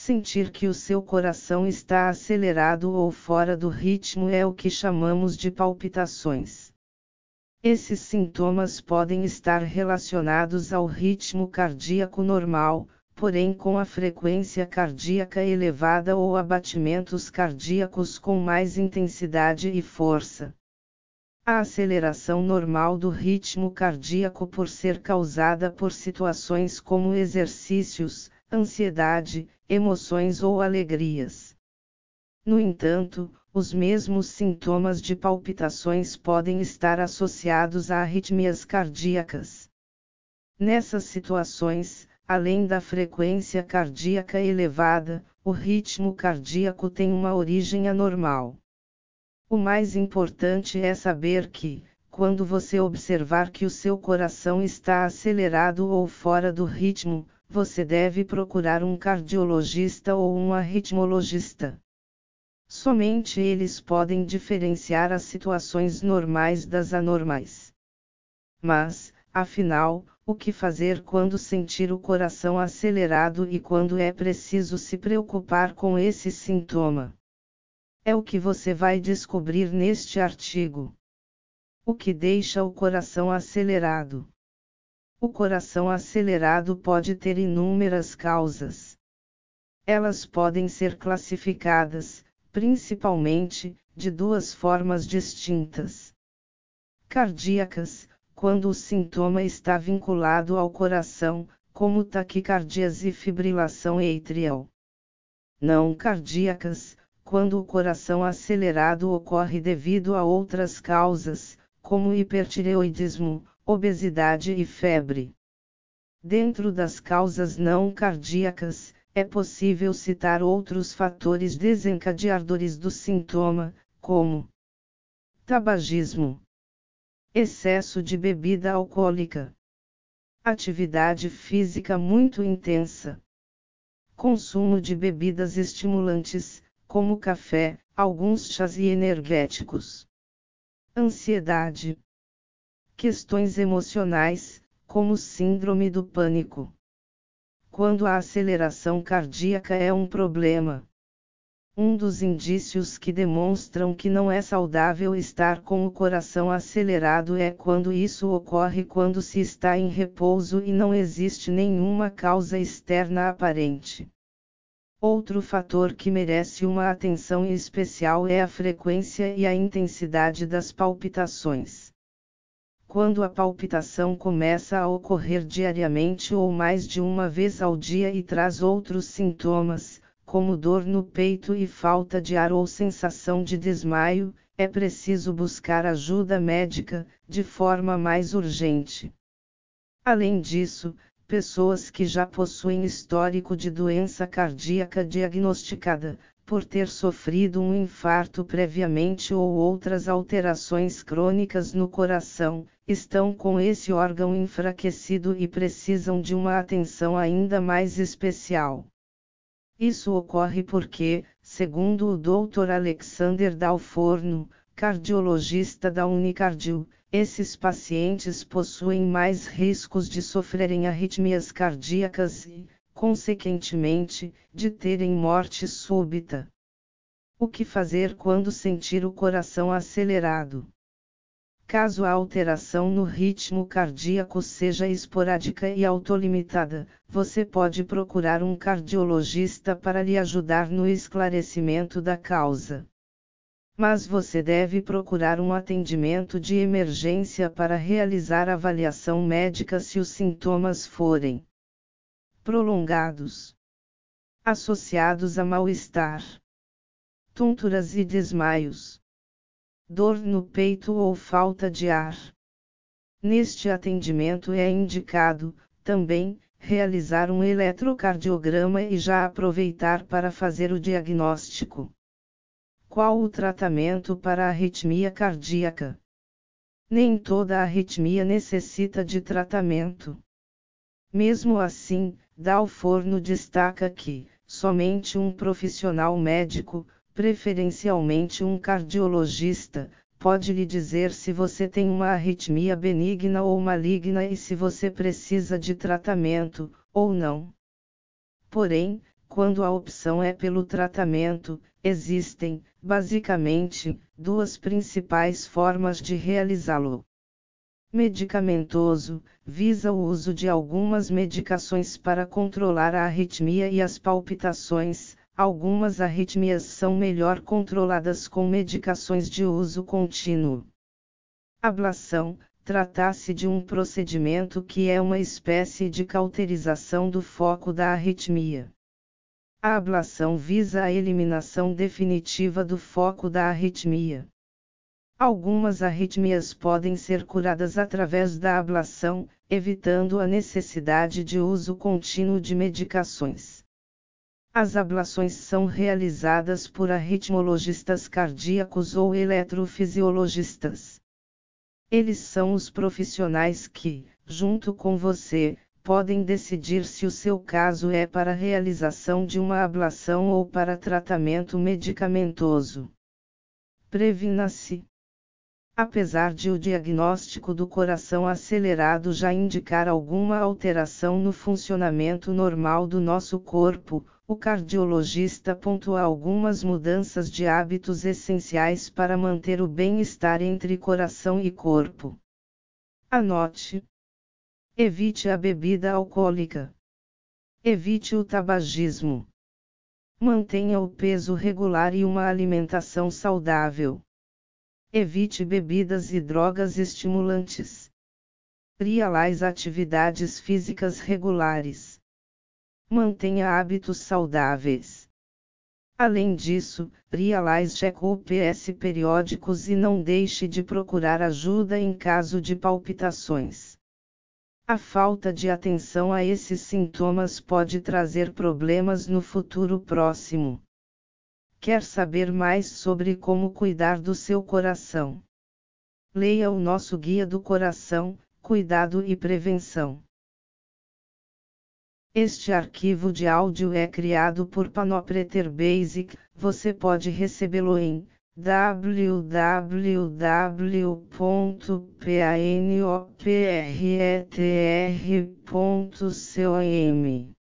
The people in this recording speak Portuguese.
Sentir que o seu coração está acelerado ou fora do ritmo é o que chamamos de palpitações. Esses sintomas podem estar relacionados ao ritmo cardíaco normal, porém com a frequência cardíaca elevada ou a batimentos cardíacos com mais intensidade e força. A aceleração normal do ritmo cardíaco por ser causada por situações como exercícios, ansiedade, emoções ou alegrias. No entanto, os mesmos sintomas de palpitações podem estar associados a arritmias cardíacas. Nessas situações, além da frequência cardíaca elevada, o ritmo cardíaco tem uma origem anormal. O mais importante é saber que, quando você observar que o seu coração está acelerado ou fora do ritmo, você deve procurar um cardiologista ou um arritmologista. Somente eles podem diferenciar as situações normais das anormais. Mas, afinal, o que fazer quando sentir o coração acelerado e quando é preciso se preocupar com esse sintoma? É o que você vai descobrir neste artigo. O que deixa o coração acelerado? O coração acelerado pode ter inúmeras causas. Elas podem ser classificadas, principalmente, de duas formas distintas. Cardíacas, quando o sintoma está vinculado ao coração, como taquicardias e fibrilação atrial. Não cardíacas, quando o coração acelerado ocorre devido a outras causas, como hipertireoidismo, obesidade e febre. Dentro das causas não cardíacas, é possível citar outros fatores desencadeadores do sintoma, como tabagismo, excesso de bebida alcoólica, atividade física muito intensa, consumo de bebidas estimulantes, como café, alguns chás e energéticos, ansiedade, questões emocionais, como síndrome do pânico. Quando a aceleração cardíaca é um problema. Um dos indícios que demonstram que não é saudável estar com o coração acelerado é quando isso ocorre quando se está em repouso e não existe nenhuma causa externa aparente. Outro fator que merece uma atenção especial é a frequência e a intensidade das palpitações. Quando a palpitação começa a ocorrer diariamente ou mais de uma vez ao dia e traz outros sintomas, como dor no peito e falta de ar ou sensação de desmaio, é preciso buscar ajuda médica, de forma mais urgente. Além disso, pessoas que já possuem histórico de doença cardíaca diagnosticada, por ter sofrido um infarto previamente ou outras alterações crônicas no coração, estão com esse órgão enfraquecido e precisam de uma atenção ainda mais especial. Isso ocorre porque, segundo o Dr. Alexander Dalforno, cardiologista da Unicardio, esses pacientes possuem mais riscos de sofrerem arritmias cardíacas e, consequentemente, de terem morte súbita. O que fazer quando sentir o coração acelerado? Caso a alteração no ritmo cardíaco seja esporádica e autolimitada, você pode procurar um cardiologista para lhe ajudar no esclarecimento da causa. Mas você deve procurar um atendimento de emergência para realizar avaliação médica se os sintomas forem prolongados, associados a mal-estar, tonturas e desmaios, dor no peito ou falta de ar. Neste atendimento é indicado, também, realizar um eletrocardiograma e já aproveitar para fazer o diagnóstico. Qual o tratamento para a arritmia cardíaca? Nem toda arritmia necessita de tratamento. Mesmo assim, Dalforno destaca que, somente um profissional médico, preferencialmente um cardiologista, pode lhe dizer se você tem uma arritmia benigna ou maligna e se você precisa de tratamento, ou não. Porém, Quando a opção é pelo tratamento, existem, basicamente, duas principais formas de realizá-lo. Medicamentoso, visa o uso de algumas medicações para controlar a arritmia e as palpitações. Algumas arritmias são melhor controladas com medicações de uso contínuo. Ablação, trata-se de um procedimento que é uma espécie de cauterização do foco da arritmia. A ablação visa a eliminação definitiva do foco da arritmia. Algumas arritmias podem ser curadas através da ablação, evitando a necessidade de uso contínuo de medicações. As ablações são realizadas por arritmologistas cardíacos ou eletrofisiologistas. Eles são os profissionais que, junto com você, podem decidir se o seu caso é para a realização de uma ablação ou para tratamento medicamentoso. Previna-se. Apesar de o diagnóstico do coração acelerado já indicar alguma alteração no funcionamento normal do nosso corpo, o cardiologista pontua algumas mudanças de hábitos essenciais para manter o bem-estar entre coração e corpo. Anote. Evite a bebida alcoólica. Evite o tabagismo. Mantenha o peso regular e uma alimentação saudável. Evite bebidas e drogas estimulantes. Realize atividades físicas regulares. Mantenha hábitos saudáveis. Além disso, realize check-ups periódicos e não deixe de procurar ajuda em caso de palpitações. A falta de atenção a esses sintomas pode trazer problemas no futuro próximo. Quer saber mais sobre como cuidar do seu coração? Leia o nosso Guia do Coração, Cuidado e Prevenção. Este arquivo de áudio é criado por Panopreter Basic. Você pode recebê-lo em www.panopreter.com.